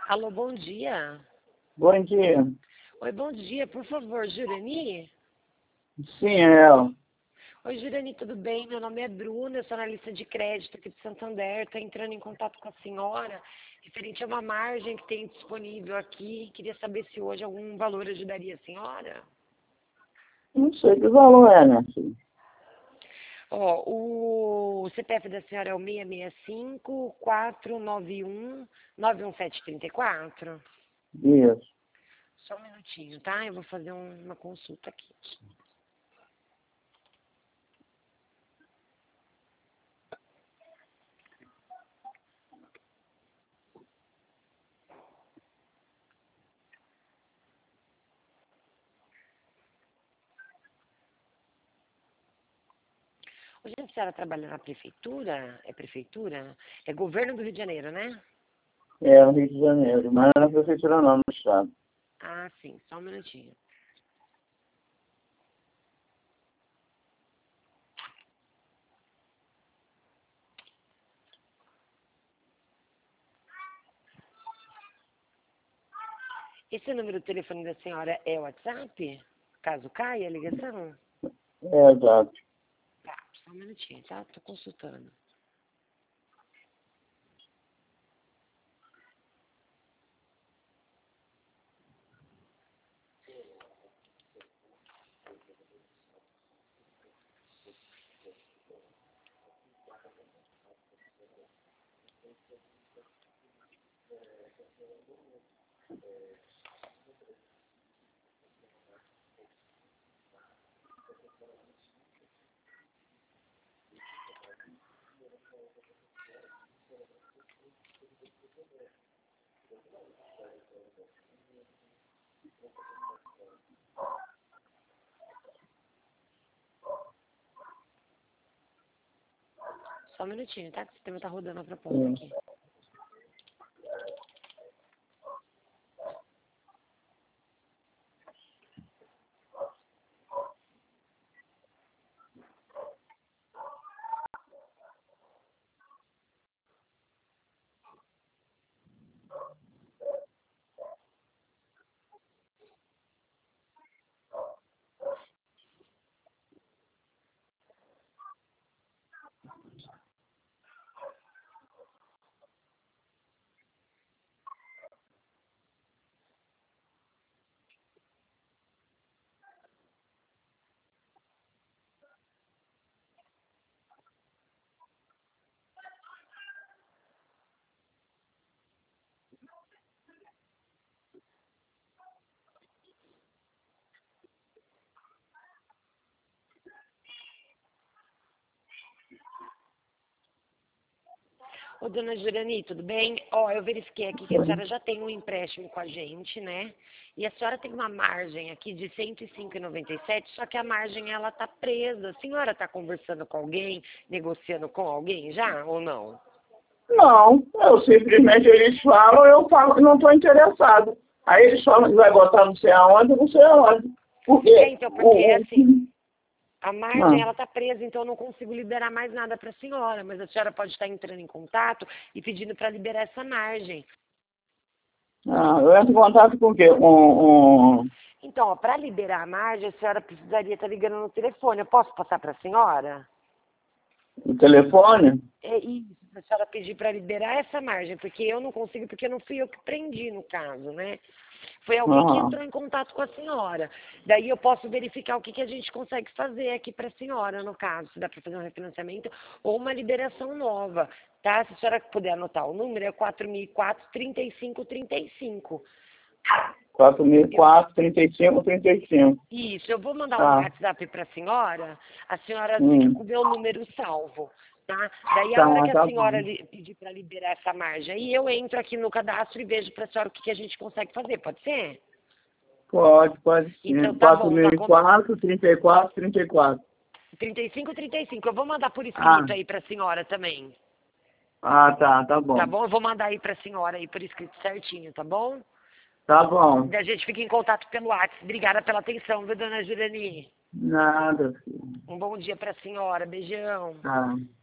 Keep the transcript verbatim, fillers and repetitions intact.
Alô, bom dia. Bom dia. Oi, bom dia. Por favor, Jurani? Sim, é ela. Oi, Jurani, tudo bem? Meu nome é Bruna, eu sou analista de crédito aqui de Santander. Estou entrando em contato com a senhora referente a uma margem que tem disponível aqui. Queria saber se hoje algum valor ajudaria a senhora. Não sei que valor é, né, filho? Ó, o C P F da senhora é o seis seis cinco, quatro nove um, nove um sete três quatro. Isso. Só um minutinho, tá? Eu vou fazer um- uma consulta aqui. Hoje a senhora trabalha na prefeitura? É prefeitura? É governo do Rio de Janeiro, né? É, no Rio de Janeiro. Mas não é na prefeitura não, no estado. Ah, sim. Só um minutinho. Esse número do telefone da senhora é o WhatsApp? Caso caia a ligação? É, exato. Tá, só um minutinho, tá? Tô consultando. Só um minutinho, tá? Que o sistema tá rodando a proposta Sim. aqui. Ô, dona Jurani, tudo bem? Ó, eu verifiquei aqui que a senhora já tem um empréstimo com a gente, né? E a senhora tem uma margem aqui de cento e cinco vírgula noventa e sete, só que a margem, ela tá presa. A senhora tá conversando com alguém, negociando com alguém já ou não? Não, eu simplesmente eles falam, eu falo que não estou interessado. Aí eles falam que vai botar não sei aonde, não sei aonde. Porque É, então, porque o, assim, a ah, margem, ela tá presa, então eu não consigo liberar mais nada para a senhora, mas a senhora pode estar entrando em contato e pedindo para liberar essa margem. ah, eu entro em contato com o quê? Com um, Então, para liberar a margem, a senhora precisaria estar ligando no telefone. Eu posso passar para a senhora? o telefone? É isso, se a senhora pedir para liberar essa margem, porque eu não consigo, porque não fui eu que prendi no caso, né? Foi alguém que Ah, entrou em contato com a senhora. Daí eu posso verificar o que, que a gente consegue fazer aqui para a senhora, no caso, se dá para fazer um refinanciamento ou uma liberação nova, tá? Se a senhora puder anotar o número, é quatro mil e quatro, trinta e cinco, trinta e cinco. quatro mil e Eu, quatro, trinta e cinco, trinta e cinco. isso, eu vou mandar um Tá. WhatsApp para a senhora, a senhora fica Hum. com o meu número salvo, tá? Daí a hora Tá, que a tá senhora bom. li- pedir para liberar essa margem, aí eu entro aqui no cadastro e vejo para a senhora o que, que a gente consegue fazer, pode ser? Pode, pode Então sim. tá quatro bom, mil tá e com quatro, trinta e quatro, trinta e quatro. trinta e cinco, trinta e cinco. Eu vou mandar por Ah, escrito aí para a senhora também, ah, tá, tá tá bom. bom? Eu vou mandar aí para a senhora aí por escrito certinho, tá bom? Tá bom. E a gente fica em contato pelo WhatsApp. Obrigada pela atenção, viu, dona Jurani? Nada, filho. Um bom dia para a senhora, beijão. Tá.